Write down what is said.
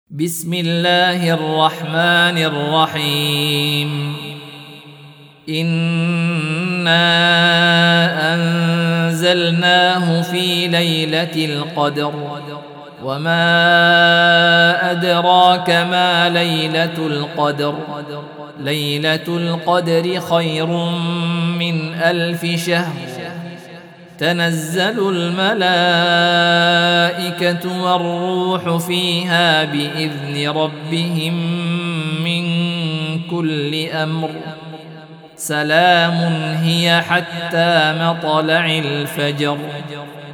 بسم الله الرحمن الرحيم. إنا أنزلناه في ليلة القدر وما أدراك ما ليلة القدر. ليلة القدر خير من 1000 شهر. تنزل الملائكة والروح فيها بإذن ربهم من كل أمر. سلام هي حتى مطلع الفجر.